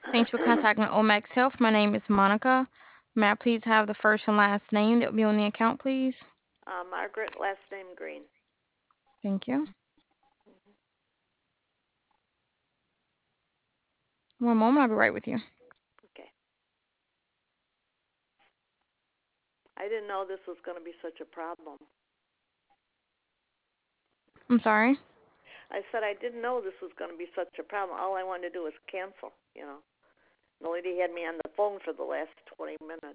Thanks for contacting Omax Health. My name is Monica. May I please have the first and last name that will be on the account, please? Margaret, last name Green. Thank you. One moment, I'll be right with you. Okay. I didn't know this was going to be such a problem. I'm sorry. I said I didn't know this was going to be such a problem. All I wanted to do was cancel, you know. The lady had me on the phone for the last 20 minutes.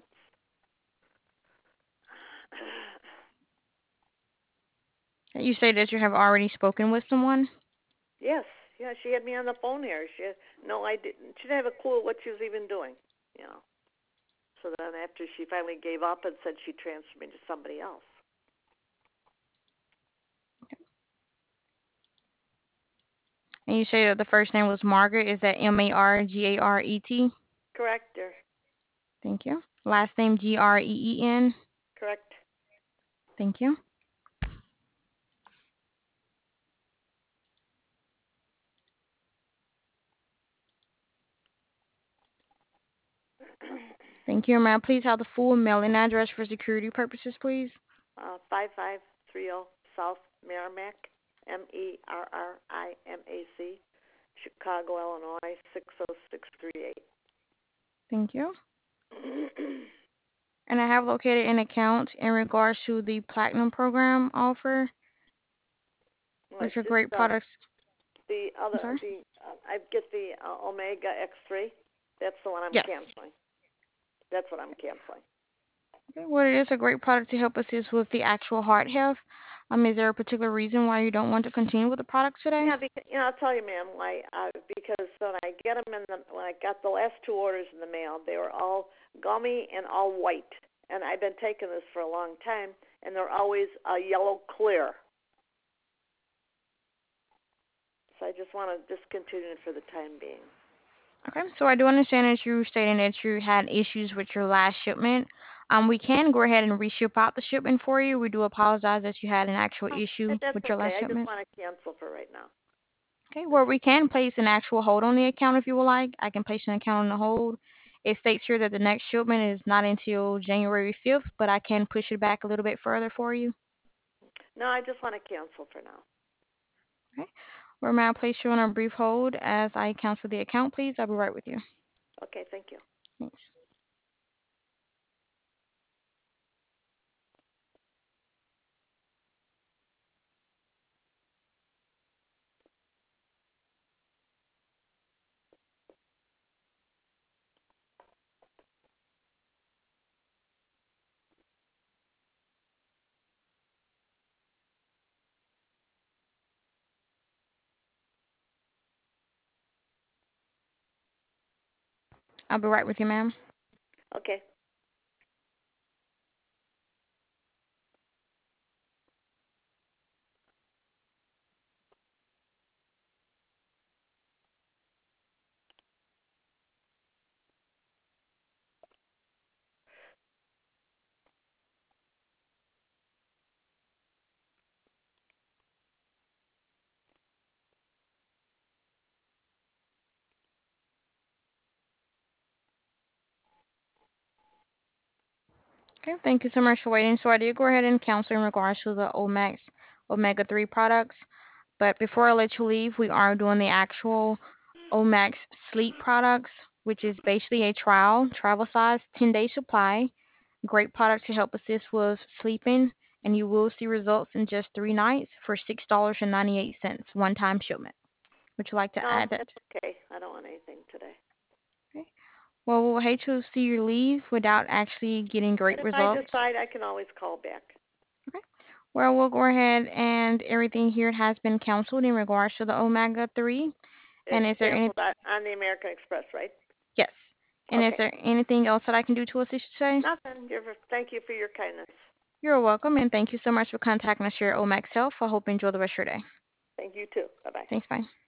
You say that you have already spoken with someone? Yes, yeah, she had me on the phone here. I didn't. She didn't have a clue what she was even doing, you know. So then after she finally gave up and said she transferred me to somebody else. And you say that the first name was Margaret. Is that Margaret? Correct, dear. Thank you. Last name Green? Correct. Thank you. Thank you. May I please have the full mailing address for security purposes, please? 5530 South Merrimack, Merrimac, Chicago, Illinois 60638. Thank you. And I have located an account in regards to the Platinum program offer, Well, which are it's great products. the I'm other sorry? I get the Omega X3. That's the one I'm Yes. canceling. That's what I'm canceling. Okay, well, it is a great product to help assist with the actual heart health. Is there a particular reason why you don't want to continue with the product today? Yeah, because I'll tell you, ma'am, why. Because when I get them when I got the last two orders in the mail, they were all gummy and all white, and I've been taking this for a long time, and they're always a yellow clear. So I just want to discontinue it for the time being. Okay, so I do understand that you stating that you had issues with your last shipment. We can go ahead and reship out the shipment for you. We do apologize that you had an actual Oh, issue that's with your okay. last I just shipment. want to cancel for right now. Okay, well, we can place an actual hold on the account if you would like. I can place an account on the hold. It states here that the next shipment is not until January 5th, but I can push it back a little bit further for you. No, I just want to cancel for now. Okay, where may I place you on a brief hold as I cancel the account, please? I'll be right with you. Okay, thank you. Thanks. I'll be right with you, ma'am. Okay. Okay, thank you so much for waiting. So I did go ahead and cancel in regards to the Omax Omega 3 products. But before I let you leave, we are doing the actual Omax Sleep products, which is basically a travel size, 10-day supply. Great product to help assist with sleeping, and you will see results in just 3 nights for $6.98, one-time shipment. Would you like to No, add that? that's okay. I don't want anything today. Okay. Well, we'll hate to see you leave without actually getting And great if I results. decide, I can always call back. Okay. Well, we'll go ahead and everything here has been canceled in regards to the Omega 3. It's And is there any? canceled on the American Express, right? Yes. And is Okay. there anything else that I can do to assist you today? Nothing. Thank you for your kindness. You're welcome, and thank you so much for contacting us here at Omax Health. I hope you enjoy the rest of your day. Thank you too. Bye bye. Thanks, bye.